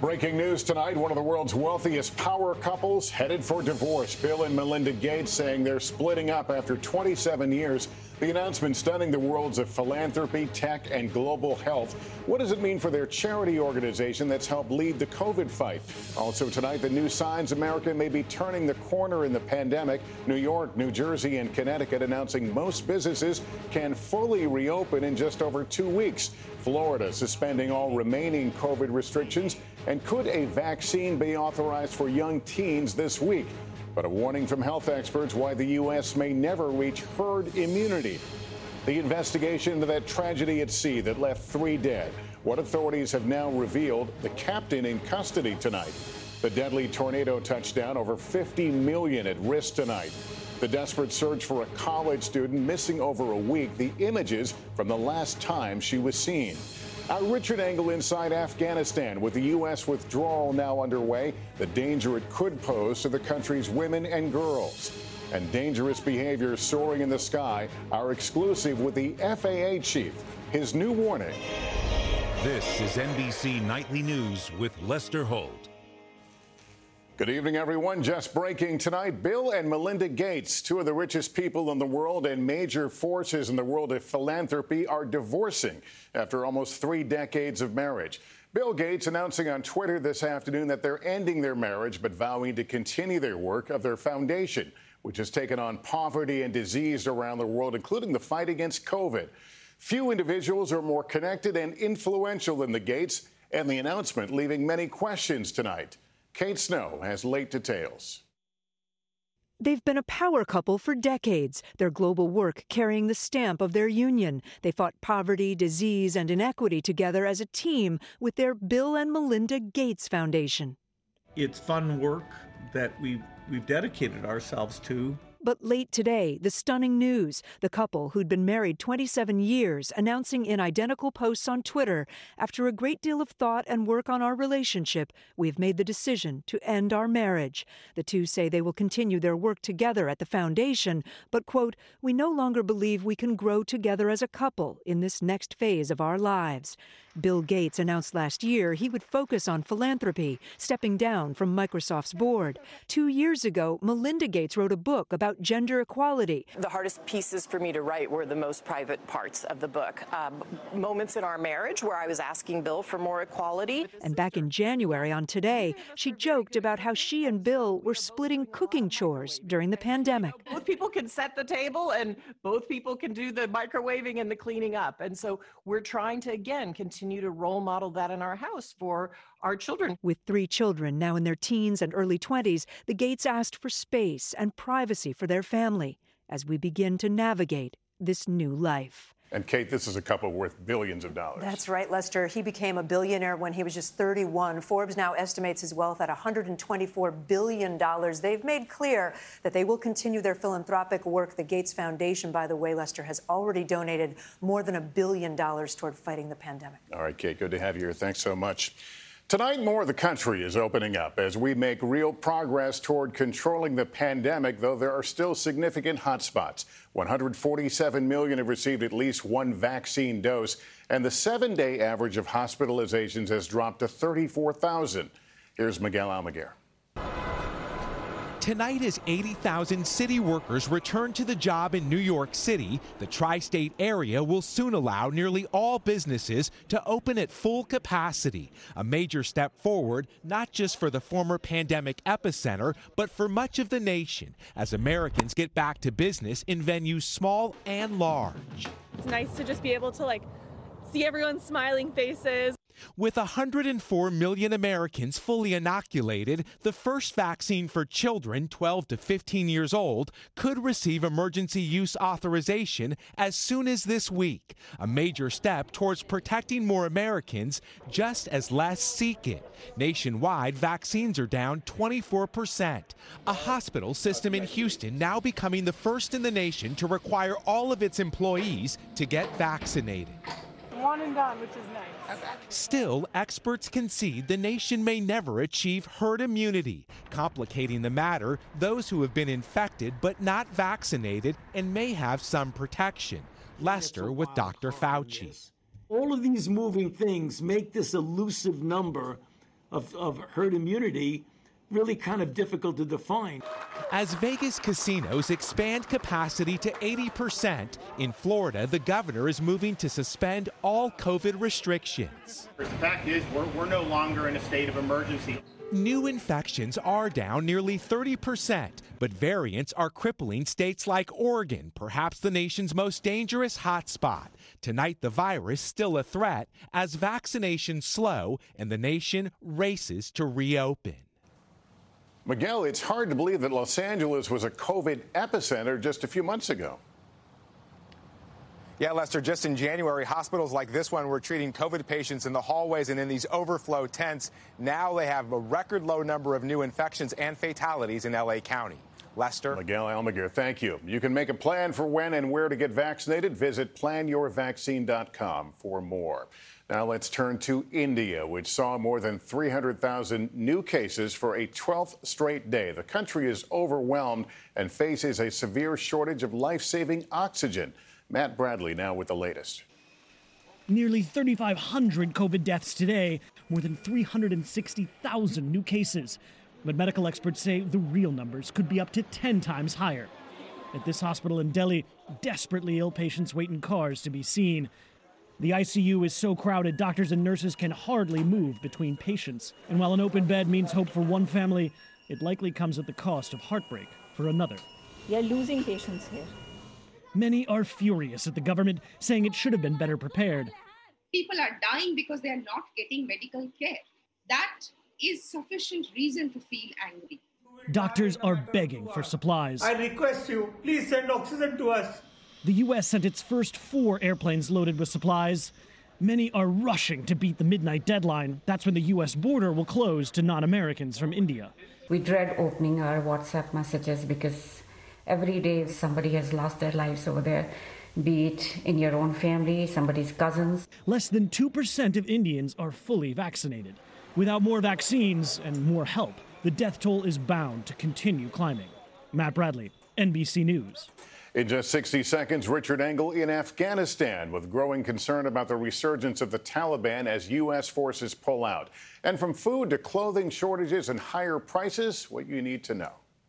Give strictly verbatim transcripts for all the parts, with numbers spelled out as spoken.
Breaking news tonight, one of the world's wealthiest power couples headed for divorce. Bill and Melinda Gates saying they're splitting up after twenty-seven years. The announcement stunning the worlds of philanthropy, tech, and global health. What does it mean for their charity organization that's helped lead the COVID fight? Also tonight, the new signs America may be turning the corner in the pandemic. New York, New Jersey, and Connecticut announcing most businesses can fully reopen in just over two weeks. Florida suspending all remaining COVID restrictions. And could a vaccine be authorized for young teens this week? But a warning from health experts why the U S may never reach herd immunity. The investigation into that tragedy at sea that left three dead. What authorities have now revealed, the captain in custody tonight. The deadly tornado touchdown, over fifty million at risk tonight. The desperate search for a college student missing over a week. The images from the last time she was seen. Our Richard Engel inside Afghanistan with the U S withdrawal now underway, the danger it could pose to the country's women and girls. And dangerous behavior soaring in the sky, our exclusive with the F A A chief, his new warning. This is N B C Nightly News with Lester Holt. Good evening, everyone. Just breaking tonight, Bill and Melinda Gates, two of the richest people in the world and major forces in the world of philanthropy, are divorcing after almost three decades of marriage. Bill Gates announcing on Twitter this afternoon that they're ending their marriage, but vowing to continue their work of their foundation, which has taken on poverty and disease around the world, including the fight against COVID. Few individuals are more connected and influential than the Gates, and the announcement leaving many questions tonight. Kate Snow has late details. They've been a power couple for decades, their global work carrying the stamp of their union. They fought poverty, disease, and inequity together as a team with their Bill and Melinda Gates Foundation. It's fun work that we've, we've dedicated ourselves to. But late today, the stunning news, the couple who'd been married twenty-seven years announcing in identical posts on Twitter, after a great deal of thought and work on our relationship, we've made the decision to end our marriage. The two say they will continue their work together at the foundation, but, quote, we no longer believe we can grow together as a couple in this next phase of our lives. Bill Gates announced last year he would focus on philanthropy, stepping down from Microsoft's board. Two years ago, Melinda Gates wrote a book about gender equality. The hardest pieces for me to write were the most private parts of the book. Um, moments in our marriage where I was asking Bill for more equality. And back in January on Today, she joked about how she and Bill were splitting cooking chores during the pandemic. Both people can set the table and both people can do the microwaving and the cleaning up. And so we're trying to, again, continue to role model that in our house for our children. With three children now in their teens and early twenties, the Gates asked for space and privacy for their family as we begin to navigate this new life. And Kate, this is a couple worth billions of dollars. That's right, Lester. He became a billionaire when he was just thirty-one. Forbes now estimates his wealth at one hundred twenty-four billion dollars. They've made clear that they will continue their philanthropic work. The Gates Foundation, by the way, Lester, has already donated more than a billion dollars toward fighting the pandemic. All right, Kate, good to have you here. Thanks so much. Tonight, more of the country is opening up as we make real progress toward controlling the pandemic, though there are still significant hotspots. one hundred forty-seven million have received at least one vaccine dose, and the seven-day average of hospitalizations has dropped to thirty-four thousand. Here's Miguel Almaguer. Tonight, as eighty thousand city workers return to the job in New York City, the tri-state area will soon allow nearly all businesses to open at full capacity. A major step forward, not just for the former pandemic epicenter, but for much of the nation, as Americans get back to business in venues small and large. It's nice to just be able to, like, see everyone's smiling faces. With one hundred four million Americans fully inoculated, the first vaccine for children twelve to fifteen years old could receive emergency use authorization as soon as this week, a major step towards protecting more Americans just as less seek it. Nationwide, vaccines are down twenty-four percent. A hospital system in Houston now becoming the first in the nation to require all of its employees to get vaccinated. One and done, which is nice. Okay. Still, experts concede the nation may never achieve herd immunity. Complicating the matter, those who have been infected but not vaccinated and may have some protection. Lester with Doctor Fauci. All of these moving things make this elusive number of, of herd immunity really kind of difficult to define. As Vegas casinos expand capacity to eighty percent, in Florida, the governor is moving to suspend all COVID restrictions. The fact is, we're, we're no longer in a state of emergency. New infections are down nearly thirty percent, but variants are crippling states like Oregon, perhaps the nation's most dangerous hotspot. Tonight, the virus still a threat as vaccinations slow and the nation races to reopen. Miguel, it's hard to believe that Los Angeles was a COVID epicenter just a few months ago. Yeah, Lester, just in January, hospitals like this one were treating COVID patients in the hallways and in these overflow tents. Now they have a record low number of new infections and fatalities in L A County. Lester. Miguel Almaguer, thank you. You can make a plan for when and where to get vaccinated. Visit plan your vaccine dot com for more. Now let's turn to India, which saw more than three hundred thousand new cases for a twelfth straight day. The country is overwhelmed and faces a severe shortage of life-saving oxygen. Matt Bradley now with the latest. Nearly thirty-five hundred COVID deaths today, more than three hundred sixty thousand new cases. But medical experts say the real numbers could be up to ten times higher. At this hospital in Delhi, desperately ill patients wait in cars to be seen. The I C U is so crowded, doctors and nurses can hardly move between patients. And while an open bed means hope for one family, it likely comes at the cost of heartbreak for another. We are losing patients here. Many are furious at the government, saying it should have been better prepared. People are dying because they are not getting medical care. That is sufficient reason to feel angry. Doctors are begging for supplies. I request you, please send oxygen to us. The U S sent its first four airplanes loaded with supplies. Many are rushing to beat the midnight deadline. That's when the U S border will close to non-Americans from India. We dread opening our WhatsApp messages because every day somebody has lost their lives over there, be it in your own family, somebody's cousins. Less than two percent of Indians are fully vaccinated. Without more vaccines and more help, the death toll is bound to continue climbing. Matt Bradley, N B C News. In just sixty seconds, Richard Engel in Afghanistan with growing concern about the resurgence of the Taliban as U S forces pull out. And from food to clothing shortages and higher prices, what you need to know.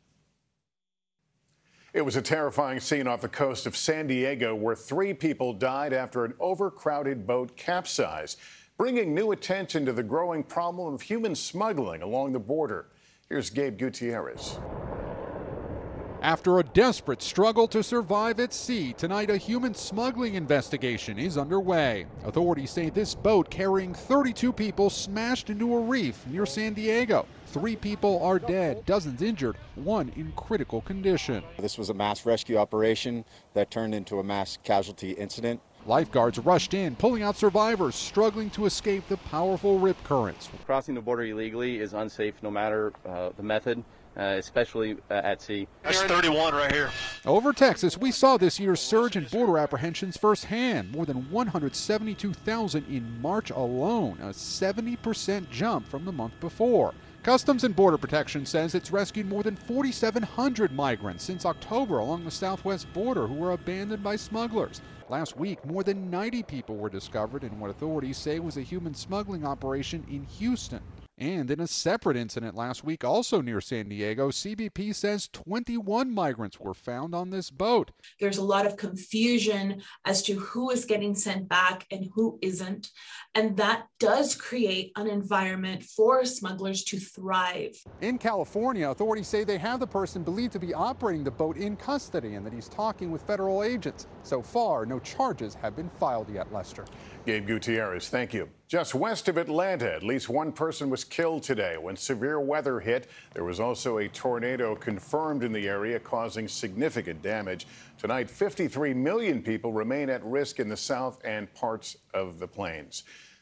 It was a terrifying scene off the coast of San Diego where three people died after an overcrowded boat capsized, bringing new attention to the growing problem of human smuggling along the border. Here's Gabe Gutierrez. After a desperate struggle to survive at sea, tonight a human smuggling investigation is underway. Authorities say this boat carrying thirty-two people smashed into a reef near San Diego. Three people are dead, dozens injured, one in critical condition. This was a mass rescue operation that turned into a mass casualty incident. Lifeguards rushed in, pulling out survivors struggling to escape the powerful rip currents. Crossing the border illegally is unsafe no matter uh, the method. Uh, especially uh, at sea. That's thirty-one right here. Over Texas, we saw this year's surge in border apprehensions firsthand. More than one hundred seventy-two thousand in March alone, a seventy percent jump from the month before. Customs and Border Protection says it's rescued more than forty-seven hundred migrants since October along the southwest border who were abandoned by smugglers. Last week, more than ninety people were discovered in what authorities say was a human smuggling operation in Houston. And in a separate incident last week, also near San Diego, C B P says twenty-one migrants were found on this boat. There's a lot of confusion as to who is getting sent back and who isn't. And that does create an environment for smugglers to thrive. In California, authorities say they have the person believed to be operating the boat in custody and that he's talking with federal agents. So far, no charges have been filed yet, Lester. Gabe Gutierrez, thank you. Just west of Atlanta, at least one person was killed today when severe weather hit. There was also a tornado confirmed in the area, causing significant damage. Tonight, fifty-three million people remain at risk in the south and parts of the plains.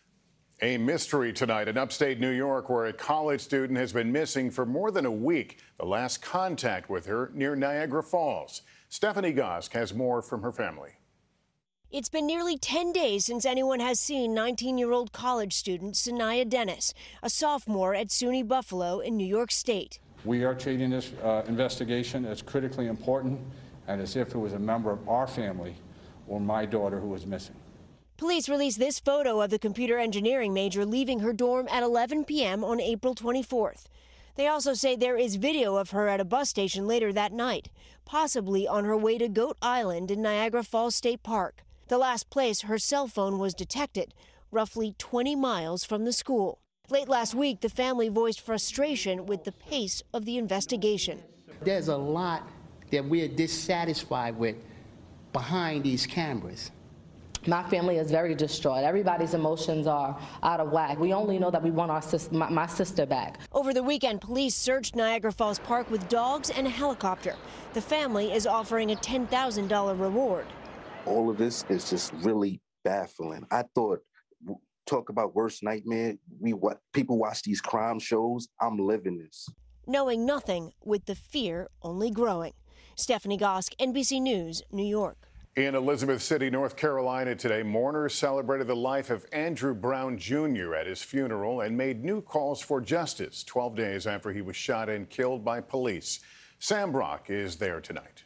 A mystery tonight in upstate New York where a college student has been missing for more than a week. The last contact with her near Niagara Falls. Stephanie Gosk has more from her family. It's been nearly ten days since anyone has seen nineteen-year-old college student Sanaya Dennis, a sophomore at SUNY Buffalo in New York State. We are treating this uh, investigation as critically important and as if it was a member of our family or my daughter who was missing. Police released this photo of the computer engineering major leaving her dorm at eleven p.m. on April twenty-fourth. They also say there is video of her at a bus station later that night, possibly on her way to Goat Island in Niagara Falls State Park, the last place her cell phone was detected, roughly twenty miles from the school. Late last week, the family voiced frustration with the pace of the investigation. There's a lot that we're dissatisfied with behind these cameras. My family is very distraught. Everybody's emotions are out of whack. We only know that we want our sis- my, my sister back. Over the weekend, police searched Niagara Falls Park with dogs and a helicopter. The family is offering a ten thousand dollars reward. All of this is just really baffling. I thought, talk about worst nightmare, we what people watch these crime shows. I'm living this. Knowing nothing, with the fear only growing. Stephanie Gosk, N B C News, New York. In Elizabeth City, North Carolina today, mourners celebrated the life of Andrew Brown Junior at his funeral and made new calls for justice twelve days after he was shot and killed by police. Sam Brock is there tonight.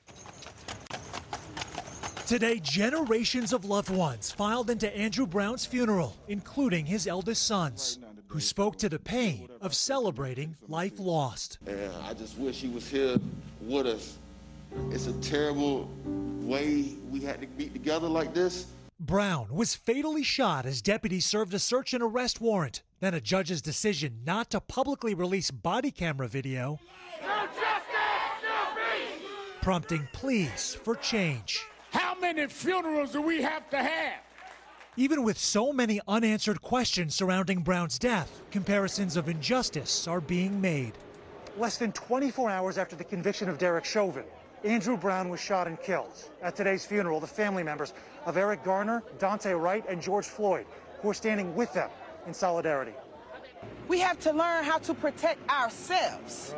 Today, generations of loved ones filed into Andrew Brown's funeral, including his eldest sons, who spoke to the pain of celebrating life lost. And I just wish he was here with us. It's a terrible way we had to be together like this. Brown was fatally shot as deputies served a search and arrest warrant. Then a judge's decision not to publicly release body camera video, no justice, no peace, prompting pleas for change. How many funerals do we have to have? Even with so many unanswered questions surrounding Brown's death, comparisons of injustice are being made. Less than twenty-four hours after the conviction of Derek Chauvin, Andrew Brown was shot and killed. At today's funeral, the family members of Eric Garner, Dante Wright, and George Floyd, who are standing with them in solidarity. We have to learn how to protect ourselves.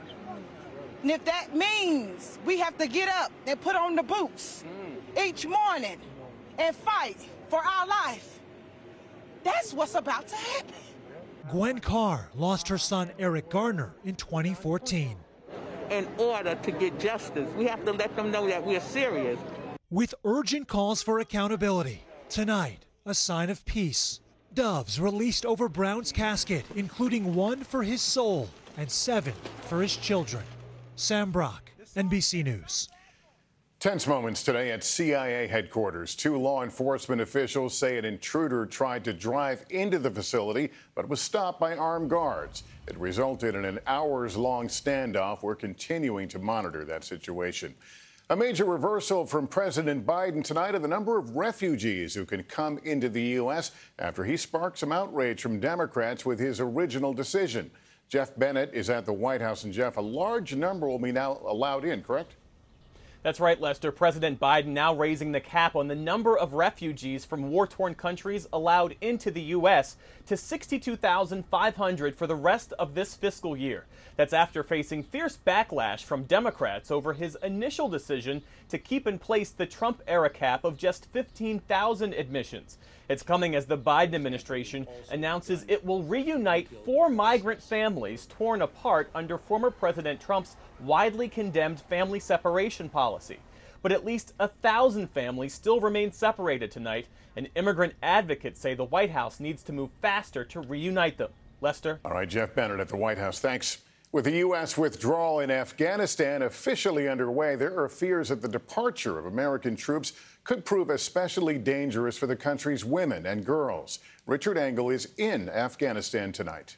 And if that means we have to get up and put on the boots each morning and fight for our life, that's what's about to happen. Gwen Carr lost her son Eric Garner in twenty fourteen. In order to get justice, we have to let them know that we're serious. With urgent calls for accountability, tonight, a sign of peace. Doves released over Brown's casket, including one for his soul and seven for his children. Sam Brock, N B C News. Tense moments today at C I A headquarters. Two law enforcement officials say an intruder tried to drive into the facility, but was stopped by armed guards. It resulted in an hours-long standoff. We're continuing to monitor that situation. A major reversal from President Biden tonight of the number of refugees who can come into the U S after he sparked some outrage from Democrats with his original decision. Jeff Bennett is at the White House. And Jeff, a large number will be now allowed in, correct? That's right, Lester. President Biden now raising the cap on the number of refugees from war-torn countries allowed into the U S to sixty-two thousand five hundred for the rest of this fiscal year. That's after facing fierce backlash from Democrats over his initial decision to keep in place the Trump-era cap of just fifteen thousand admissions. It's coming as the Biden administration announces it will reunite four migrant families torn apart under former President Trump's widely condemned family separation policy. But at least a thousand families still remain separated tonight, and immigrant advocates say the White House needs to move faster to reunite them. Lester? All right, Jeff Bennett at the White House. Thanks. With the U S withdrawal in Afghanistan officially underway, there are fears that the departure of American troops could prove especially dangerous for the country's women and girls. Richard Engel is in Afghanistan tonight.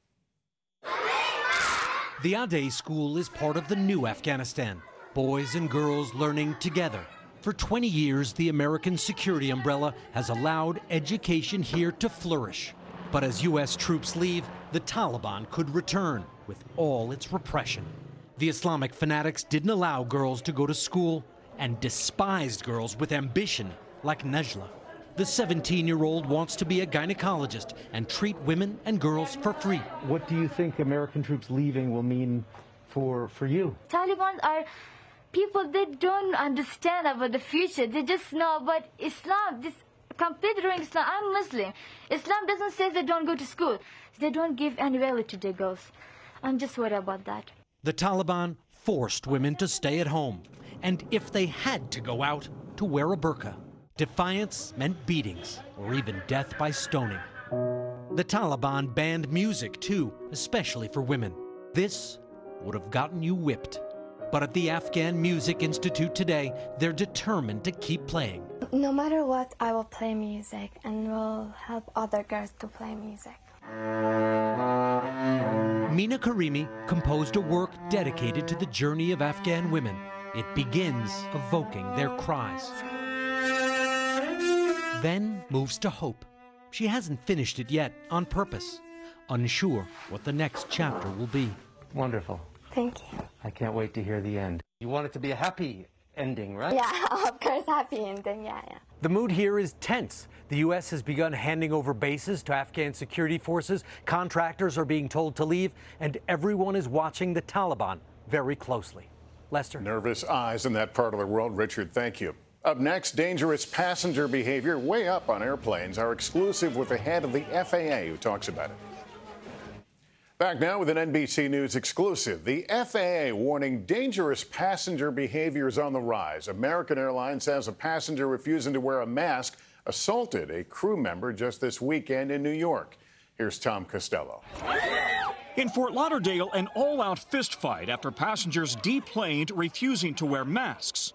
The Ade School is part of the new Afghanistan. Boys and girls learning together. For twenty years, the American security umbrella has allowed education here to flourish. But as U S troops leave, the Taliban could return with all its repression. The Islamic fanatics didn't allow girls to go to school and despised girls with ambition like Najla. The seventeen-year-old wants to be a gynecologist and treat women and girls for free. What do you think American troops leaving will mean for, for you? Taliban are people that don't understand about the future. They just know about Islam, just considering Islam. I'm Muslim. Islam doesn't say they don't go to school. They don't give any value to their girls. I'm just worried about that. The Taliban forced women to stay at home, and if they had to go out, to wear a burqa. Defiance meant beatings or even death by stoning. The Taliban banned music too, especially for women. This would have gotten you whipped. But at the Afghan Music Institute today, they're determined to keep playing. No matter what, I will play music and will help other girls to play music. Mina Karimi composed a work dedicated to the journey of Afghan women. It begins evoking their cries, then moves to hope. She hasn't finished it yet, on purpose, unsure what the next chapter will be. Wonderful. Thank you. I can't wait to hear the end. You want it to be a happy ending, right? Yeah, of course, happy ending, yeah, yeah. The mood here is tense. The U S has begun handing over bases to Afghan security forces. Contractors are being told to leave, and everyone is watching the Taliban very closely. Lester? Nervous eyes in that part of the world. Richard, thank you. Up next, dangerous passenger behavior way up on airplanes. Our exclusive with the head of the F A A who talks about it. Back now with an N B C News exclusive. The F A A warning dangerous passenger behavior is on the rise. American Airlines says a passenger refusing to wear a mask assaulted a crew member just this weekend in New York. Here's Tom Costello. In Fort Lauderdale, an all-out fistfight after passengers deplaned refusing to wear masks.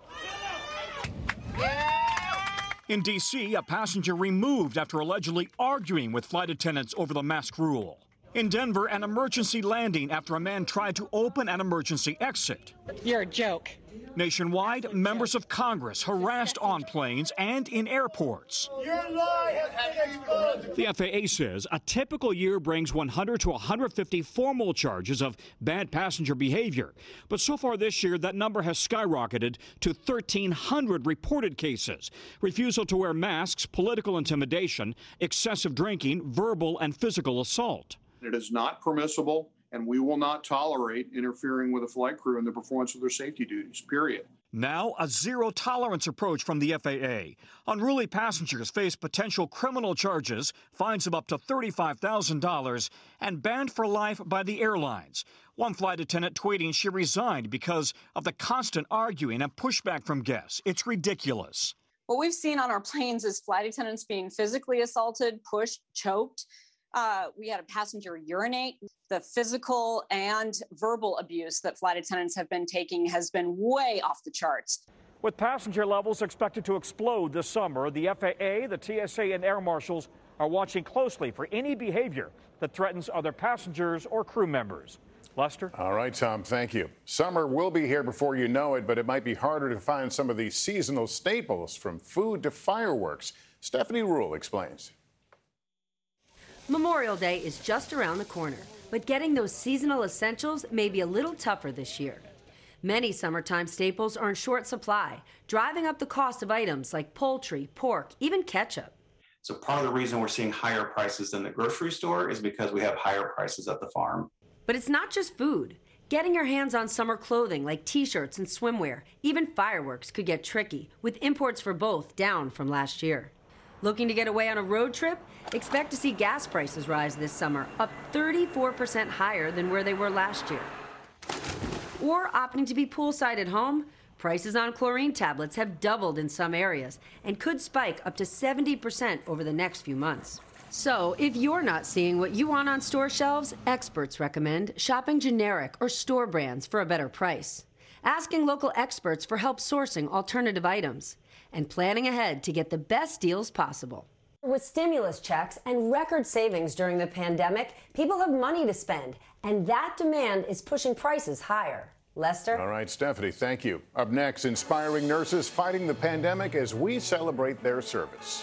In D C, a passenger removed after allegedly arguing with flight attendants over the mask rule. In Denver, an emergency landing after a man tried to open an emergency exit. You're a joke. Nationwide, members of Congress harassed on planes and in airports. Your lie has been exposed. The F A A says a typical year brings one hundred to one hundred fifty formal charges of bad passenger behavior. But so far this year, that number has skyrocketed to thirteen hundred reported cases. Refusal to wear masks, political intimidation, excessive drinking, verbal and physical assault. It is not permissible, and we will not tolerate interfering with a flight crew in the performance of their safety duties, period. Now, a zero-tolerance approach from the F A A. Unruly passengers face potential criminal charges, fines of up to thirty-five thousand dollars, and banned for life by the airlines. One flight attendant tweeting she resigned because of the constant arguing and pushback from guests. It's ridiculous. What we've seen on our planes is flight attendants being physically assaulted, pushed, choked. Uh, we had a passenger urinate. The physical and verbal abuse that flight attendants have been taking has been way off the charts. With passenger levels expected to explode this summer, the F A A, the T S A, and air marshals are watching closely for any behavior that threatens other passengers or crew members. Lester? All right, Tom, thank you. Summer will be here before you know it, but it might be harder to find some of these seasonal staples, from food to fireworks. Stephanie Ruhle explains. Memorial Day is just around the corner, but getting those seasonal essentials may be a little tougher this year. Many summertime staples are in short supply, driving up the cost of items like poultry, pork, even ketchup. So part of the reason we're seeing higher prices than the grocery store is because we have higher prices at the farm. But it's not just food. Getting your hands on summer clothing like t-shirts and swimwear, even fireworks, could get tricky, with imports for both down from last year. Looking to get away on a road trip? Expect to see gas prices rise this summer, up thirty-four percent higher than where they were last year. Or opting to be poolside at home? Prices on chlorine tablets have doubled in some areas and could spike up to seventy percent over the next few months. So, if you're not seeing what you want on store shelves, experts recommend shopping generic or store brands for a better price, asking local experts for help sourcing alternative items, and planning ahead to get the best deals possible. With stimulus checks and record savings during the pandemic, people have money to spend, and that demand is pushing prices higher. Lester? All right, Stephanie, thank you. Up next, inspiring nurses fighting the pandemic as we celebrate their service.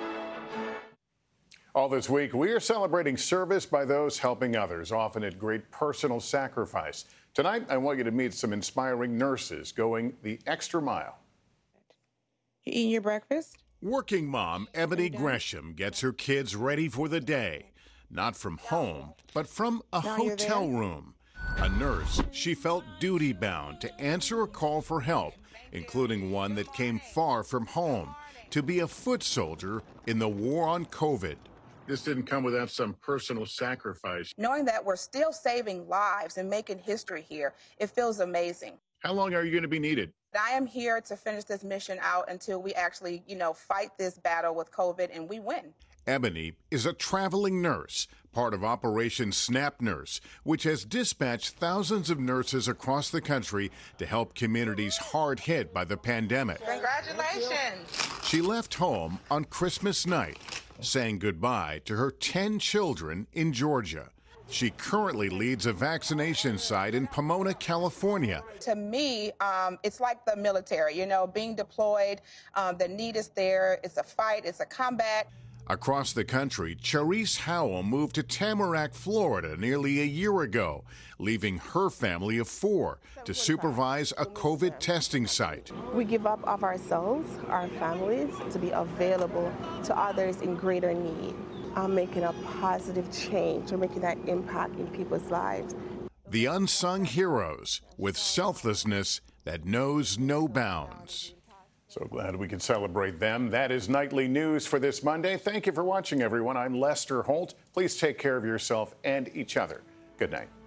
All this week, we are celebrating service by those helping others, often at great personal sacrifice. Tonight, I want you to meet some inspiring nurses going the extra mile. You eating your breakfast? Working mom Ebony Gresham gets her kids ready for the day, not from home, but from a hotel room. A nurse, she felt duty-bound to answer a call for help, including one that came far from home, to be a foot soldier in the war on COVID. This didn't come without some personal sacrifice. Knowing that we're still saving lives and making history here, it feels amazing. How long are you going to be needed? I am here to finish this mission out until we actually, you know, fight this battle with COVID and we win. Ebony is a traveling nurse, part of Operation Snap Nurse, which has dispatched thousands of nurses across the country to help communities hard hit by the pandemic. Congratulations. She left home on Christmas night, saying goodbye to her ten children in Georgia. She currently leads a vaccination site in Pomona, California. To me, um, it's like the military, you know, being deployed. Um, the need is there. It's a fight. It's a combat. Across the country, Charisse Howell moved to Tamarack, Florida nearly a year ago, leaving her family of four to supervise a COVID testing site. We give up of ourselves, our families, to be available to others in greater need. I'm making a positive change. We're making that impact in people's lives. The unsung heroes with selflessness that knows no bounds. So glad we could celebrate them. That is Nightly News for this Monday. Thank you for watching, everyone. I'm Lester Holt. Please take care of yourself and each other. Good night.